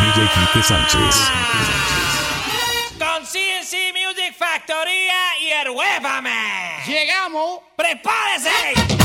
DJ Quique Sánchez. Con CNC Music Factoría y el Huépame. Llegamos. ¡Prepárese!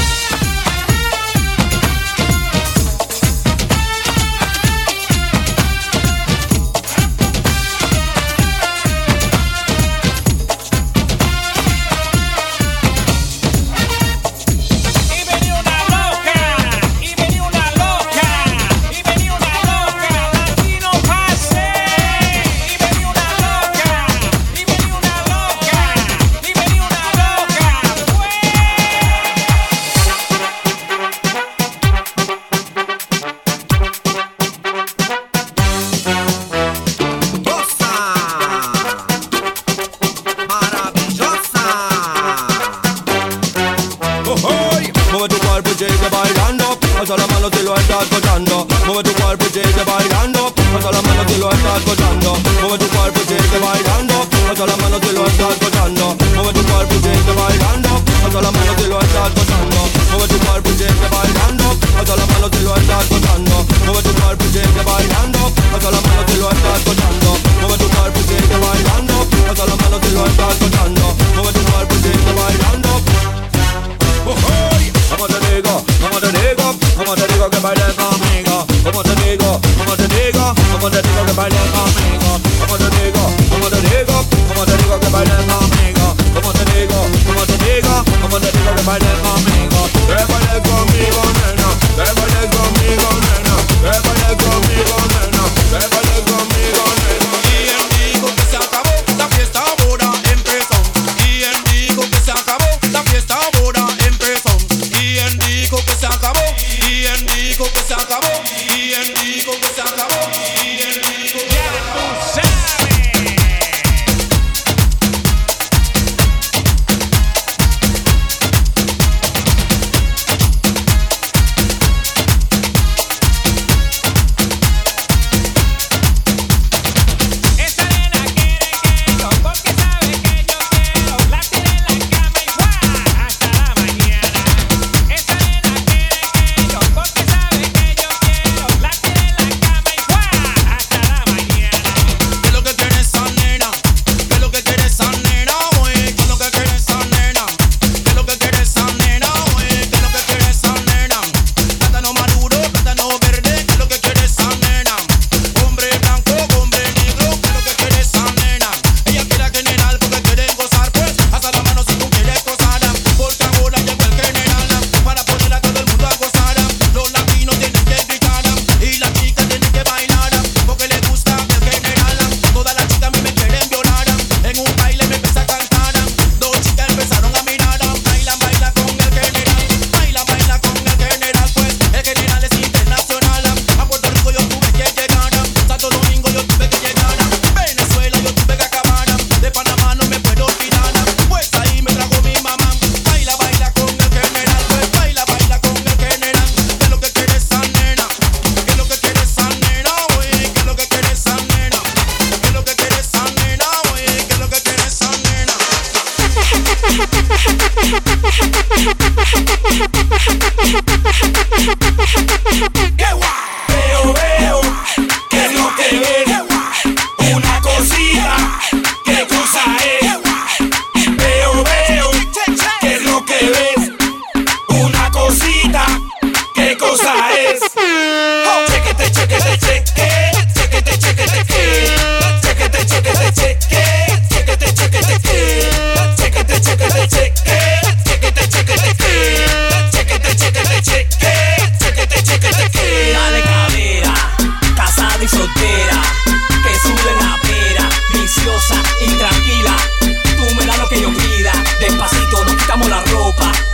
Alza la mano si lo estás gozando. Mueve tu cuerpo y sigue bailando. Alza la mano si lo estás gozando. Mueve tu cuerpo y sigue bailando. Alza la mano si lo estás gozando. Mueve tu cuerpo y sigue bailando. Alza la mano si lo estás gozando. Mueve tu cuerpo y sigue bailando. Alza la mano si lo estás gozando. Mueve tu cuerpo y sigue bailando. Alza la mano si lo estás gozando. Mueve tu cuerpo y sigue bailando. Alza la mano si lo estás gozando. Mueve tu cuerpo y sigue bailando. Como te digo, como te digo, como te digo que bailes conmigo. Como te digo, como te digo, como te digo que bailes conmigo. Como te digo, como te digo, como te digo que bailes conmigo. Como te digo, como te digo, como te digo que bailes conmigo. Que bailes conmigo, nena. Que bailes conmigo, nena. Que bailes conmigo, nena. Que bailes conmigo, nena. Y él dijo que se acabó, la fiesta ahora empezó. Y él dijo que se acabó, la fiesta ahora empezó. Y él dijo que se acabó, y él dijo que se acabó, y él dijo que se acabó, y él dijo que se acabó. Despacito, nos quitamos la ropa.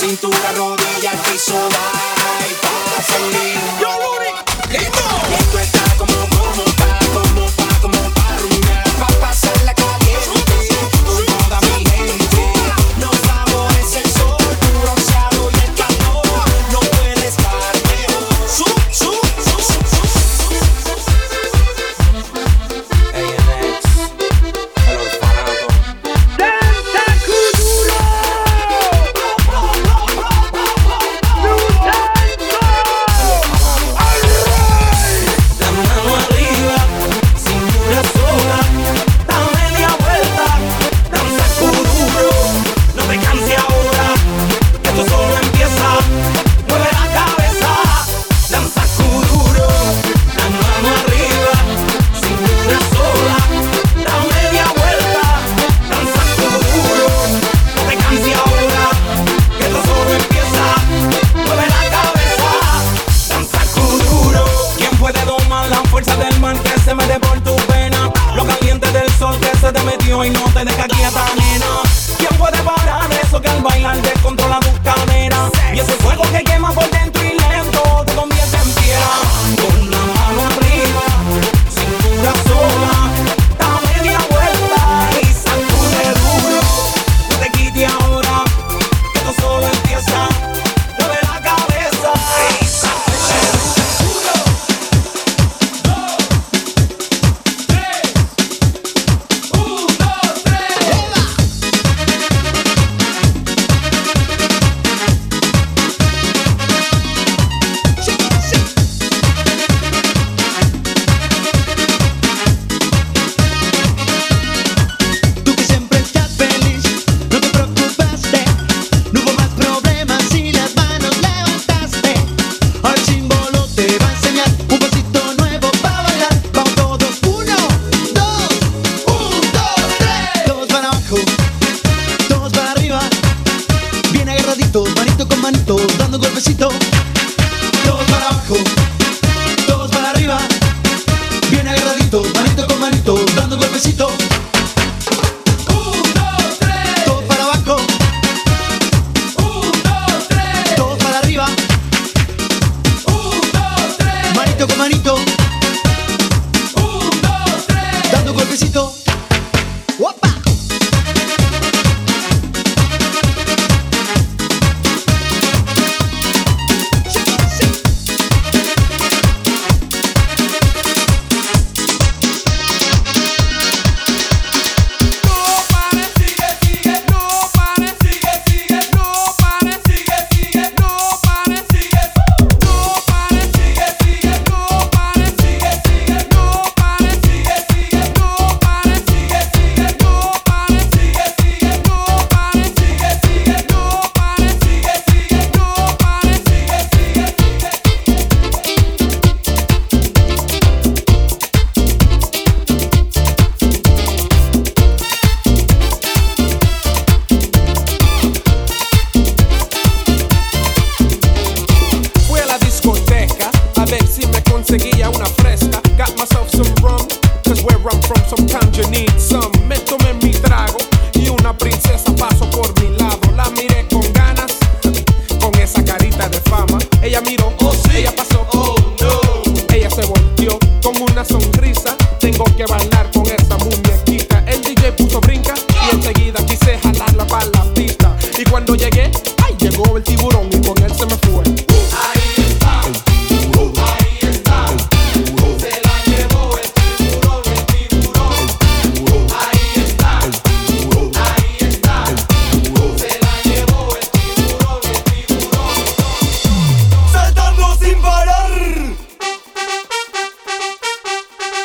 cintura, rodilla, al piso, baja y pasa el lío. Esto está como pa' rumbear, pa' pasarla caliente con toda mi gente. Nos favorece el sol, tu bronceado y el calor. No puede estar mejor. ANX, el orfanato. ¡Danza Kuduro! La mano arriba, cintura sola, da media vuelta, danza Kuduro. No te canses ahora, que esto solo empieza. Mueve la cabeza, danza Kuduro. La mano arriba, cintura sola, da media vuelta, danza Kuduro. No te canses ahora, que esto solo empieza. Mueve la cabeza, danza Kuduro. ¿Quién puede domar la fuerza del mar que se mete por tu pena? Lo caliente del sol que se te metió y no te deja quieta, nena. ¿Quién puede parar eso que al bailar descontrola tus caderas? Y ese fuego que quema por dentro y lento te convierte en piedra. Con la mano arriba, cintura sola, da media vuelta y sacude duro. No te quites ahora, que esto solo empieza. Mueve la cabeza y sacude duro. Tú que siempre estás feliz, no te preocupaste. No hubo más problemas si las manos levantaste. Ahora el símbolo te va a enseñar un pasito nuevo para bailar. Vamos todos, 1, 2, 1, 2, 3. Todos para abajo, todos para arriba. Bien agarraditos, manito con manito, dando un golpecito. Todos para abajo, todos para arriba. Bien agarraditos, manito con manito, dando un golpecito. Todos para abajo, todos para arriba, manito con manito, dando un golpecito. ¡Opa! Fui a la discoteca a ver si me conseguía una fresca. Got myself some rum, cause where I'm from sometimes you need some. Me tomé mi trago y una princesa pasó por mi lado. La miré con ganas, con esa carita de fama. Ella miró, ella pasó, ella se volteó con una sonrisa. Tengo que bailar con esa muñequita. El DJ puso brinca y enseguida quise jalarla para la pista. Y cuando llegué, ay, llegó el tiburón y con él se me fue. Saltando sin parar.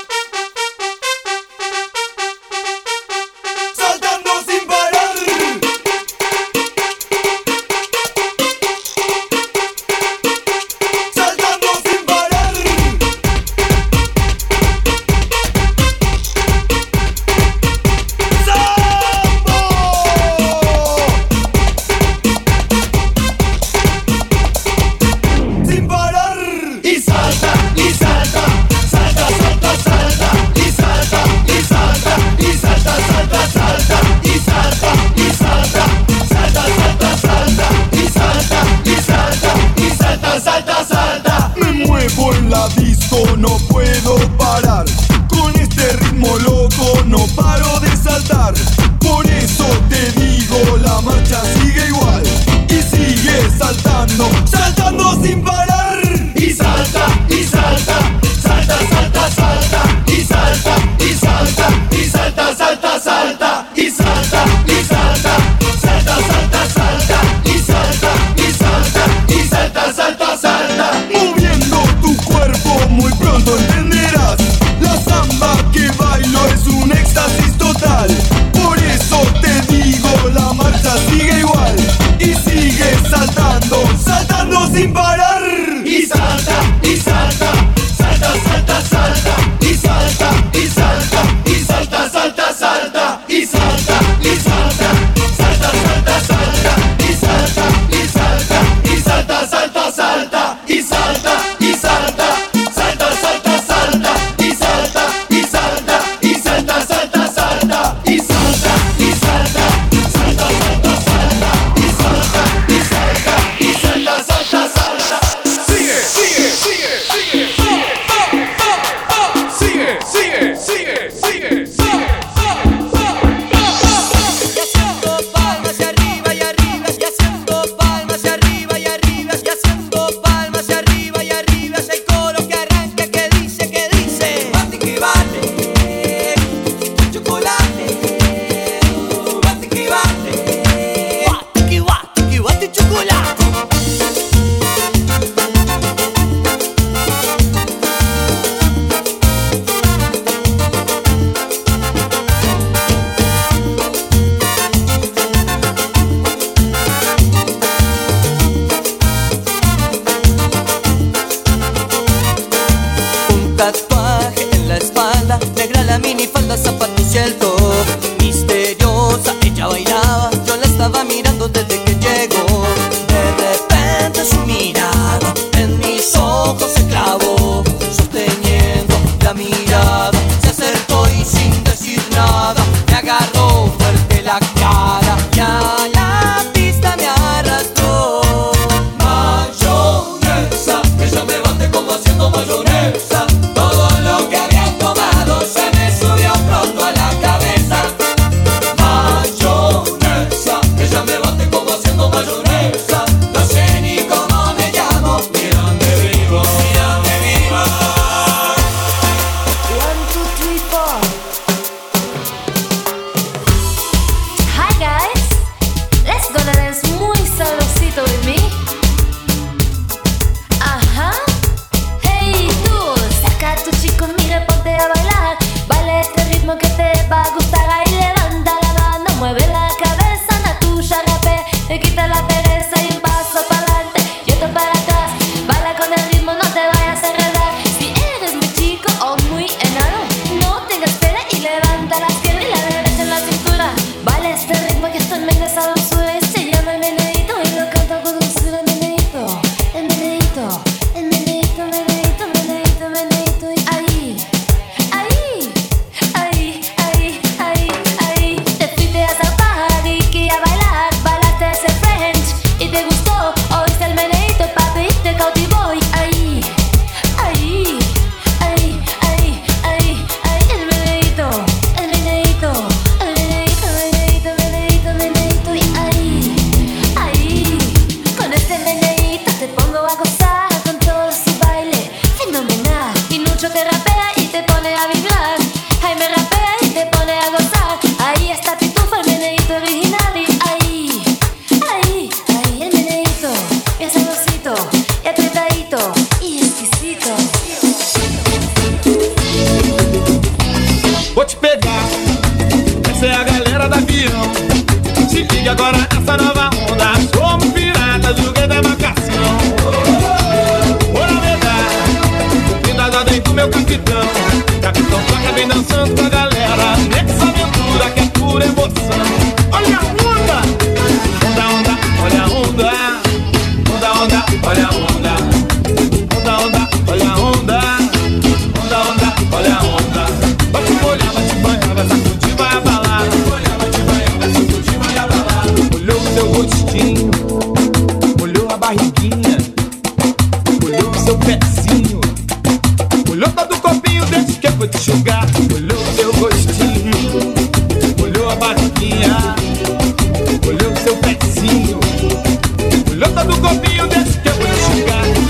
sin parar. Y salta, y salta, salta, salta, salta, y salta, y salta, y salta, salta, salta, y salta, y salta, salta, salta, salta, y salta, y salta, y salta, salta, salta. Moviendo tu cuerpo muy pronto entenderás. La samba que bailo es un éxtasis total. Por eso te digo, la marcha sigue igual. Y sigue saltando, saltando sin parar. Y salta, y salta, salta, salta, salta, y salta, y salta, y salta, salta, salta, y salta, y salta, salta, salta, salta, y salta, y salta, y salta, salta, salta, y salta, y salta, salta, salta, salta, y salta, y salta, y salta, salta, salta, y salta, y salta, salta, salta, salta, y salta, y salta, y salta, salta, salta. Sigue, sigue, sigue, sigue, sigue, sigue, sigue, sigue, sigue, sigue. Y haciendo palmas y arriba y arriba, y haciendo palmas y arriba y arriba, y haciendo palmas y arriba y arriba, es el coro que arranca que dice, bate que bate, chocolate, bate que bate, que bate chocolate. Un tatuaje en la espalda, negra la minifalda, zapatos y el top. Misteriosa, ella bailaba, yo la estaba mirando desde que llegó. De repente su mirada en mis ojos se clavó, sosteniendo la mirada, se acercó y sin decir nada, me agarró fuerte la cara y a la pista me arrastró. Mayonesa, ella me bate como haciendo mayonesa. Todo lo que había tomado se me subió pronto a la cabeza. Mayonesa, ella me bate como haciendo mayonesa. No sé ni cómo me llamo, mira dónde vivo, mira dónde vivo. 1, 2, 3, 4. Hi guys, let's gonna dance muy sabrosito with me. Ajá. Hey tú, saca a tu chico, mira, ponte a bailar. Baila este ritmo que te va a gustar. Ahí levanta la mano, mueve la cabeza, na tuya rapé, te quita la pereza y un paso para adelante y otro para atrás. Baila con el ritmo, no te vayas a enredar. Si eres muy chico o muy enano, no tengas pena y levanta las piernas y la derecha en la cintura. Baila este ritmo que esto en medio sabrosura y se llama el meneíto y lo canto con dulzura. El meneíto, el meneíto, el meneíto, meneíto, meneíto, meneíto y ahí, ahí, ahí, ahí, ahí, ahí. Te fuiste a saltar y que a bailar, bailaste ese French y te gustó, oíste el meneíto, papi, y te cautivó y ahí, ahí, ahí, ahí, ahí, ahí, el meneíto, el meneíto, el meneíto, meneíto, meneíto, meneíto y ahí, ahí. Con este meneíto te pongo a gozar con todo su baile fenomenal. Y Nucho te rapea y te pone a vibrar. Jaime rapea y te pone a gozar. Ahí está Pitufo, el meneíto original y ahí, ahí, ahí, el meneíto, bien sabrosito y apretadito y exquisito. Vou te pegar, essa é a galera da avião. Se liga agora nessa nova onda. Somos piratas do que da marcação. Bora medar, vindo dentro do meu capitão. Capitão toca vem dançando com a galera. Nessa aventura que é pura emoção. Olha a onda, onda, onda, olha a onda. Onda, onda, olha a onda. Onda, onda, olha a onda. Onda, onda, olha a onda. Vai te molhar, vai te banhar, vai sacudir, vai abalar. Vai te banhar, vai sacudir, vai abalar. Olhou o seu rostinho, olhou a barriguinha, olhou o seu pezinho, olhou todo o corpinho desse que eu vou te jogar. Olhou o seu rostinho, olhou a barriguinha, olhou o seu pezinho, olhou todo o corpinho desse que eu vou te jogar.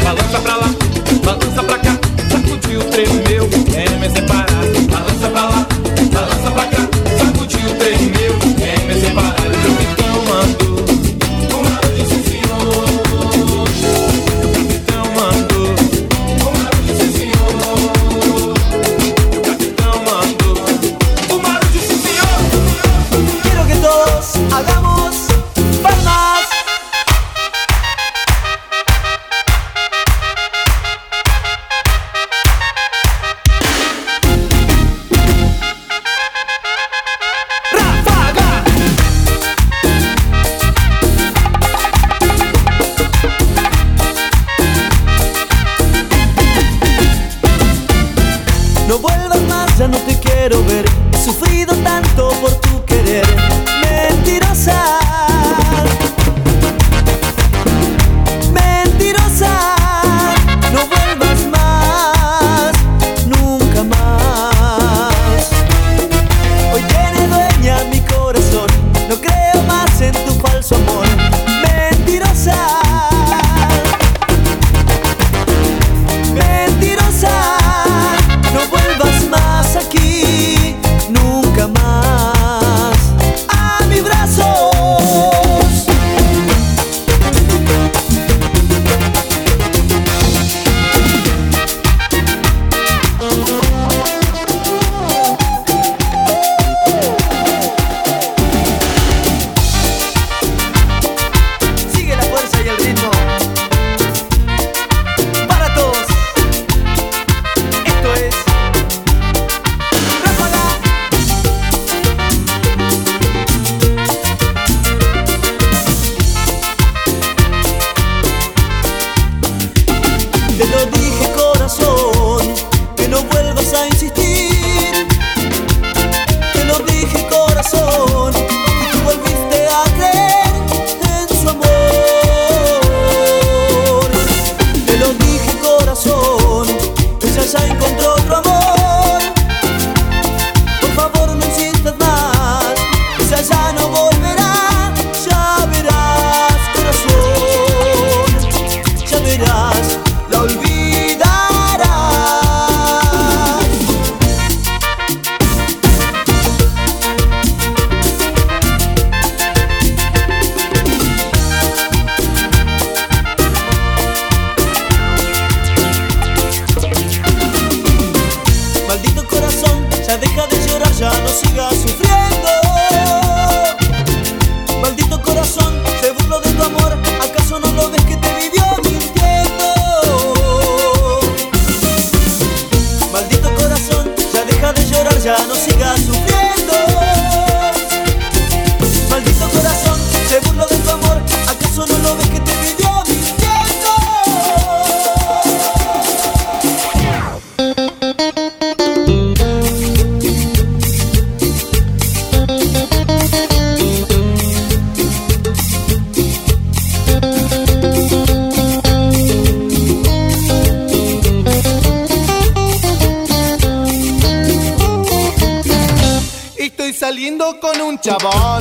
un chabón.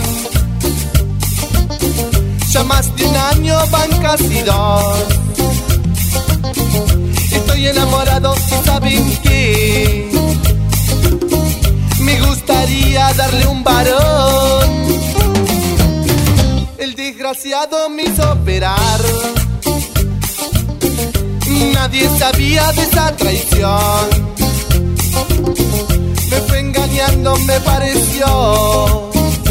Ya más de un año van casi dos. Estoy enamorado y ¿saben qué? Me gustaría darle un varón. El desgraciado me hizo operar. Nadie sabía de esa traición. Me fue engañando, me pareció.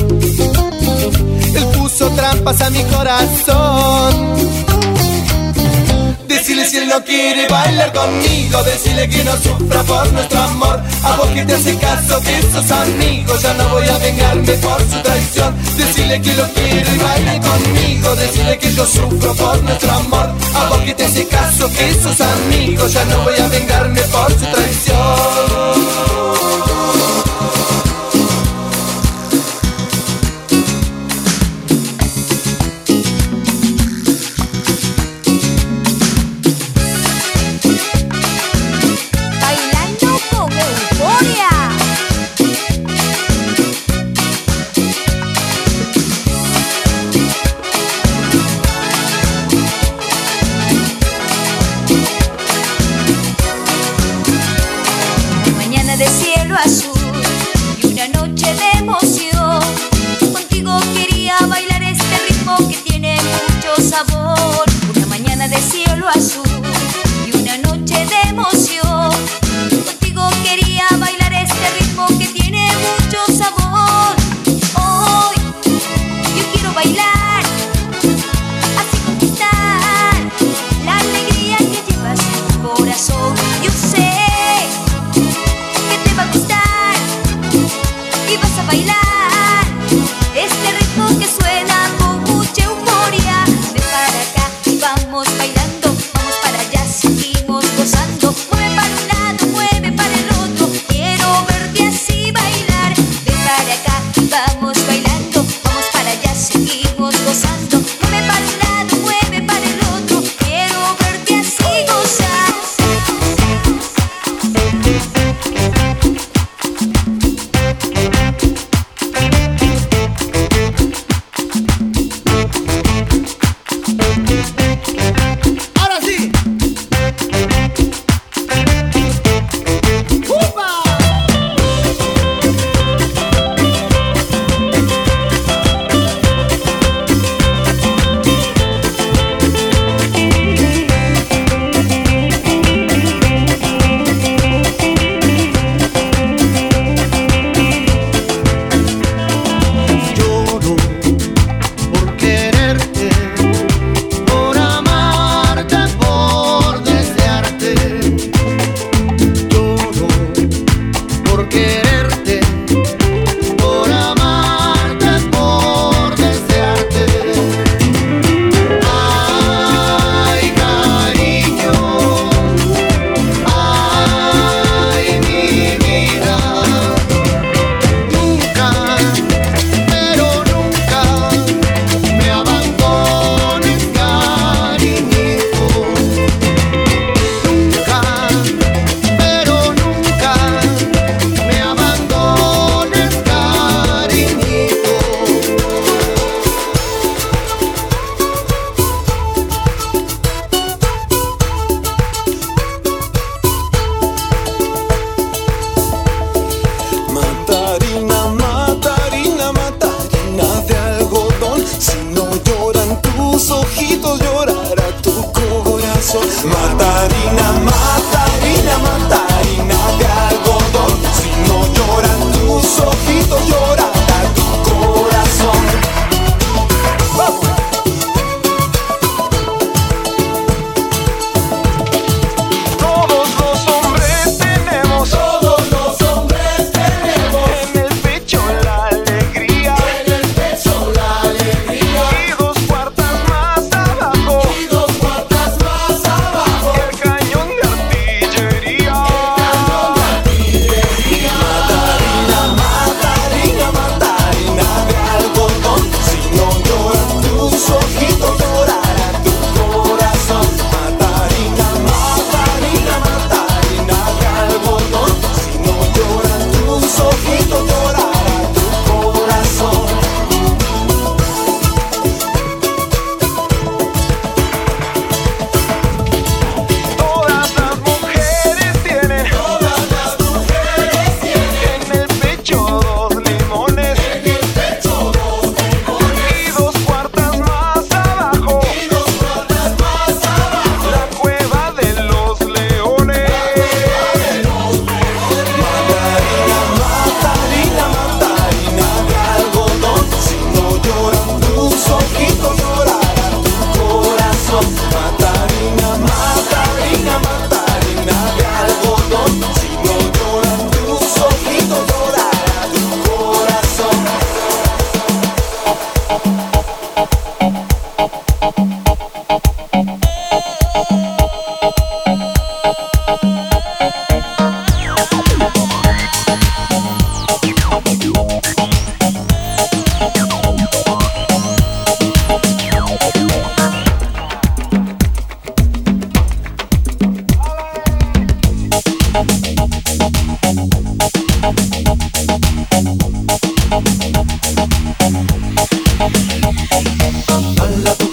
Él puso trampas a mi corazón. Decile si él no quiere bailar conmigo, decile que no sufra por nuestro amor. A vos que te hace caso, que sos amigo, ya no voy a vengarme por su traición. Decile que lo quiero y baile conmigo, decile que yo sufro por nuestro amor. A vos que te hace caso, que sos amigo, ya no voy a vengarme por su traición. Una mañana de cielo azul y una noche de emoción. Contigo quería bailar este ritmo que tiene mucho sabor. Hoy yo quiero bailar, así conquistar la alegría que llevas en tu corazón. Yo sé que te va a gustar y vas a bailar este ritmo que suena con mucha euforia. Vamos bailando, vamos para allá, seguimos gozando. Mueve para un lado, mueve para el otro. Quiero verte así bailar. Ven para acá, vamos bailando, vamos para allá, seguimos gozando. Mueve para un lado, mueve para el otro. Quiero verte así gozar. Matarina, Matarina, Matarina de algodón. Si no lloran tus ojitos, llorará tu corazón. ¡Vamos! Todos los hombres tenemos en el pecho la alegría, y dos cuartas más abajo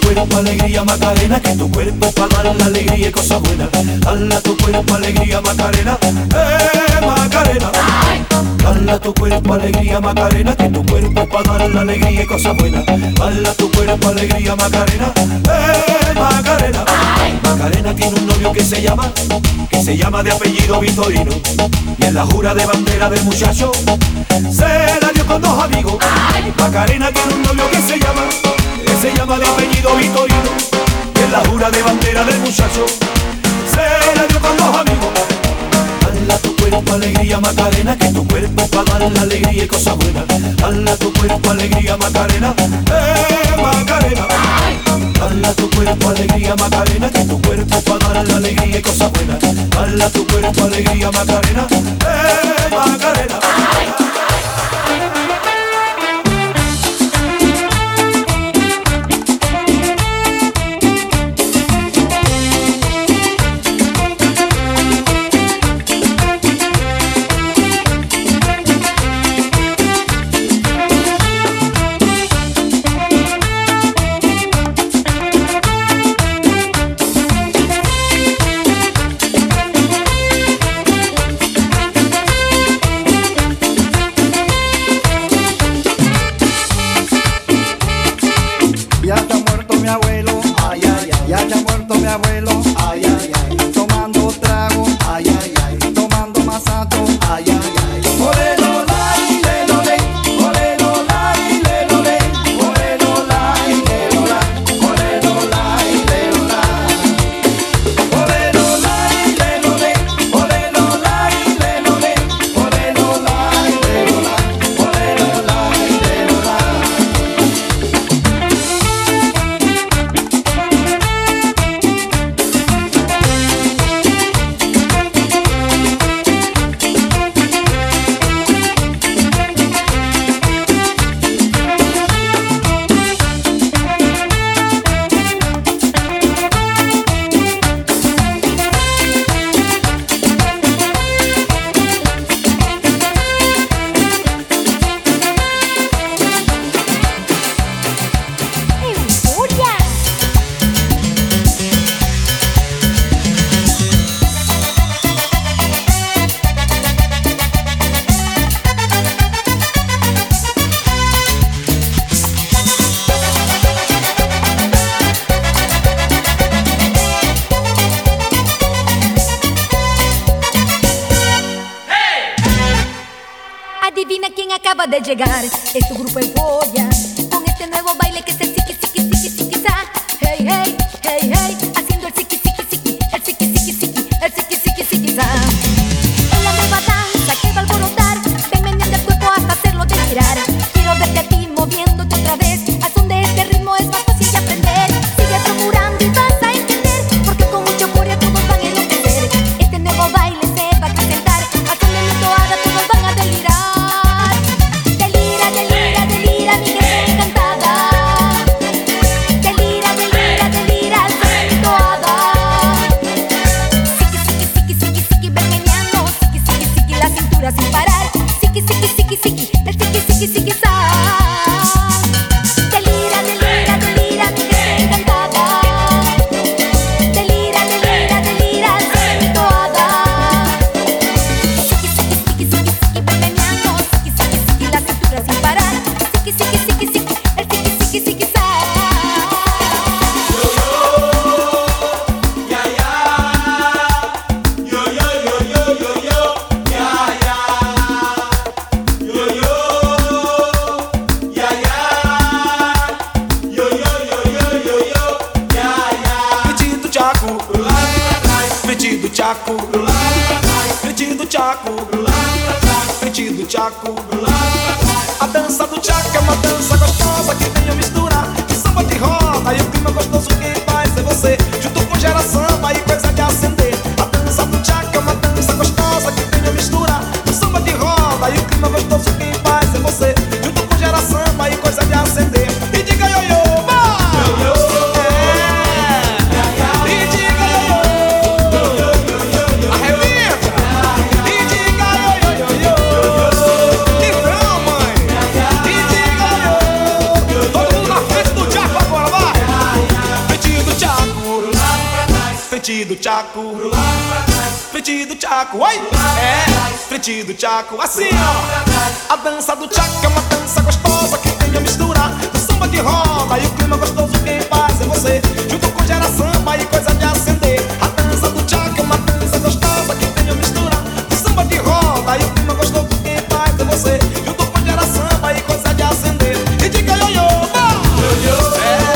cuerpo alegría Macarena, que tu cuerpo es para dar la alegría y cosas buenas. Dale a tu cuerpo alegría Macarena, Macarena. Dale a tu cuerpo alegría Macarena, que tu cuerpo es para dar la alegría y cosas buenas. Dale a tu cuerpo alegría Macarena, Macarena. Macarena tiene un novio que se llama de apellido Vitorino, y en la jura de bandera del muchacho se la dio con dos amigos. Macarena tiene un novio que se llama de apellido Vitorino, y en la jura de bandera del muchacho se la dio con dos amigos. Dale a tu cuerpo alegría Macarena, que tu cuerpo es para dar la alegría y cosas buenas. Dale a tu cuerpo alegría Macarena, Macarena. Dale a tu cuerpo alegría Macarena, que tu cuerpo es para dar la alegría y cosas buenas. Dale a tu cuerpo alegría Macarena, Macarena. De llegar, es tu grupo Euforia, con este nuevo baile que es el siki siki siki siki sa. Hey hey hey hey, haciendo el siki siki siki, el siki siki siki, el siki siki siki sa. Es la nueva danza que va a alborotar, ven meneando el cuerpo hasta hacerlo delirar. Quiero verte a ti moviéndote otra vez, al son de este ritmo es más fácil de aprender. Sigue procurando y vas a entender, porque con mucha euforia todos van a enloquecer. Este nuevo baile se va a acrecentar, al son de mi toada todos van a delirar. Delira, mi gente encantada. Delira, son mi toada. Siki, siki, siki, siki, siki, ven meneando. Siki, siki, siki, la cintura sin parar. Siki, siki, siki, siki, el siki, siki, siki, sa. Delira, mi gente encantada. Delira, son mi toada. Siki, siki, siki, siki, siki, ven meneando. Siki, siki, siki, la cintura sin parar. Siki, siki, siki, siki, el siki, siki, siki, sa. Frente do tchaco, a dança do tchaco é uma dança gostosa que tem a mistura de samba de roda e o clima gostoso que faz é você junto com geração aí coisa de acender. A dança do tchaco é uma dança gostosa que tem a mistura de samba de roda e o clima gostoso que faz é você junto com geração aí coisa de acender. E diga ioiô, todo mundo frente do tchaco, frente do tchaco, oi! É, frente do tchaco, assim ó. A dança do tchaco é uma dança gostosa que tem a mistura do samba que roda e o clima gostoso quem faz é você. Junto com gera samba e coisa de acender. A dança do tchaco é uma dança gostosa que tem a mistura do samba que roda e o clima gostoso quem faz é você. Junto com gera samba e coisa de acender. E diga ioiô, ioiô.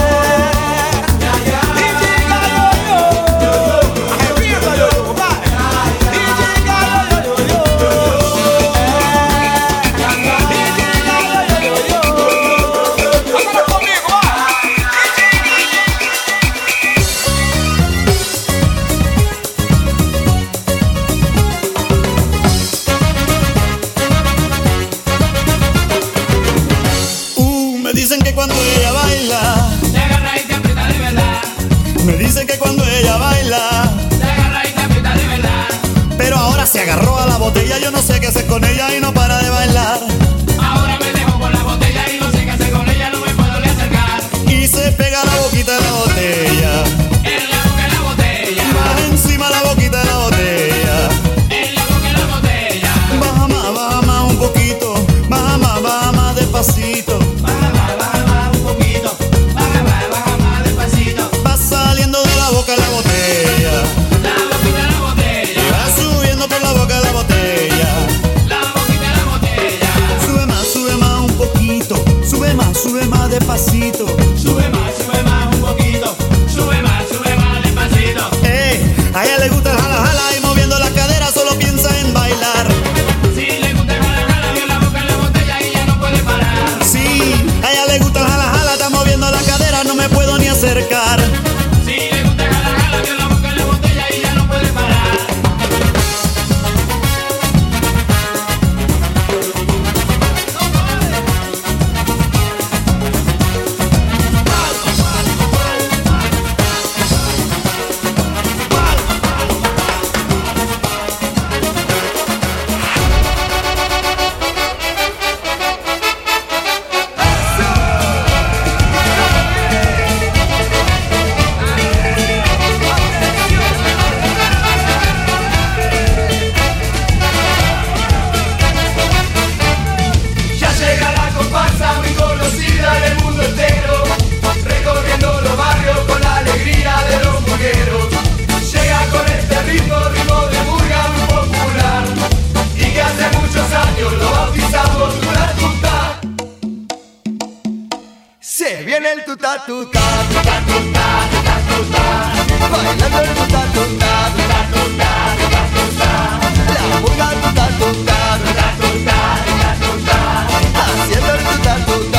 Se agarró a la botella, yo no sé qué hacer con ella y no para de bailar. Ahora me dejo con la botella y no sé qué hacer con ella, no me puedo ni acercar. Y se pega la boquita de la botella, en la boca de la botella, más encima la boquita de la botella, en la boca de la botella. Baja más un poquito, baja más despacito. Baja más un poquito, baja más despacito. Va saliendo de la boca de la botella, la boquita de la botella. Y va subiendo por la boca de la botella, la boquita de la botella. Sube más un poquito, sube más despacito. Sube más un poquito, sube más despacito. A ella le gusta el jala jala y moviendo la cadera solo piensa en bailar. Si le gusta el jala jala, vio la boca en la botella y ya no puede parar. Sí, a ella le gusta el jala jala, está moviendo la cadera, no me puedo ni acercar. Si le gusta el jala jala, vio la boca en la botella y ya no puede parar. Bailando el tuta tuta, la boca tuta tuta, haciendo el tuta tuta.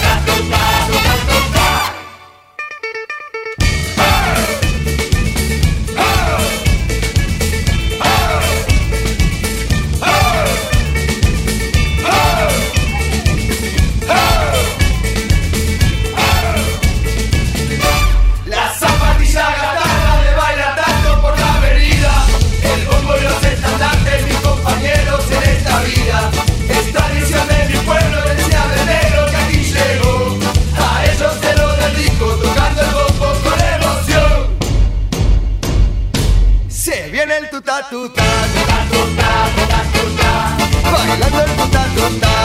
Bailando el tuta tuta,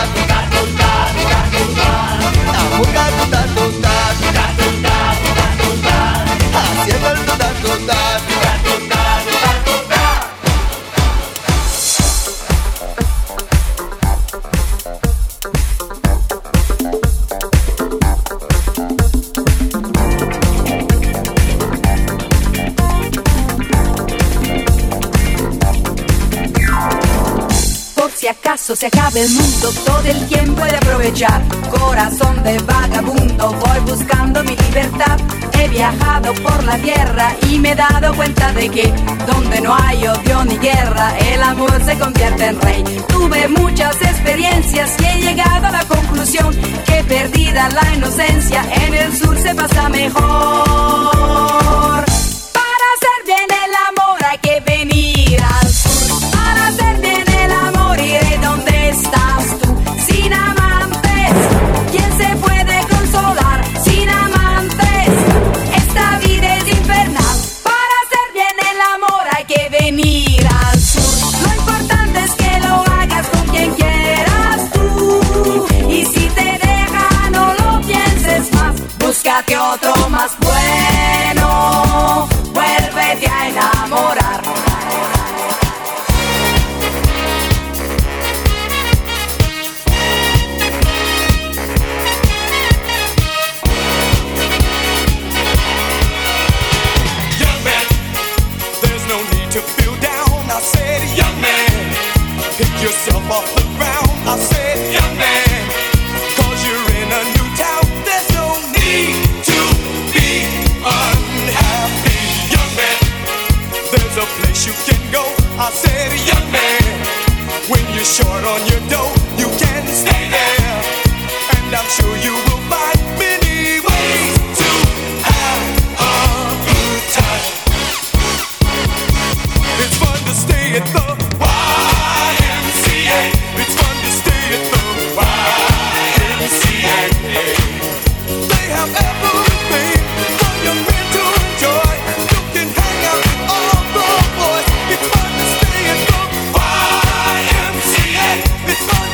la boca tuta tuta, haciendo el tuta tuta. acaso se acabe el mundo, todo el tiempo he de aprovechar. Corazón de vagabundo, voy buscando mi libertad. He viajado por la tierra y me he dado cuenta de que donde no hay odio ni guerra, el amor se convierte en rey. Tuve muchas experiencias y he llegado a la conclusión que perdida la inocencia, en el sur se pasa mejor. Para hacer bien el amor hay que venir al sur. Para hacer bien el amor iré donde estás tú. Sin amantes, ¿quién se puede consolar? Sin amantes, esta vida es infernal. Para hacer bien on your door, you can stay there. And I'm sure you will find many ways to have a good time. It's fun to stay at the YMCA. It's fun to stay at the YMCA. They have everything for young men to enjoy. You can hang out with all the boys. It's fun to stay at the YMCA. It's fun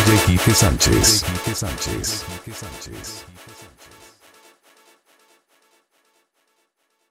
DJ Quique Sánchez.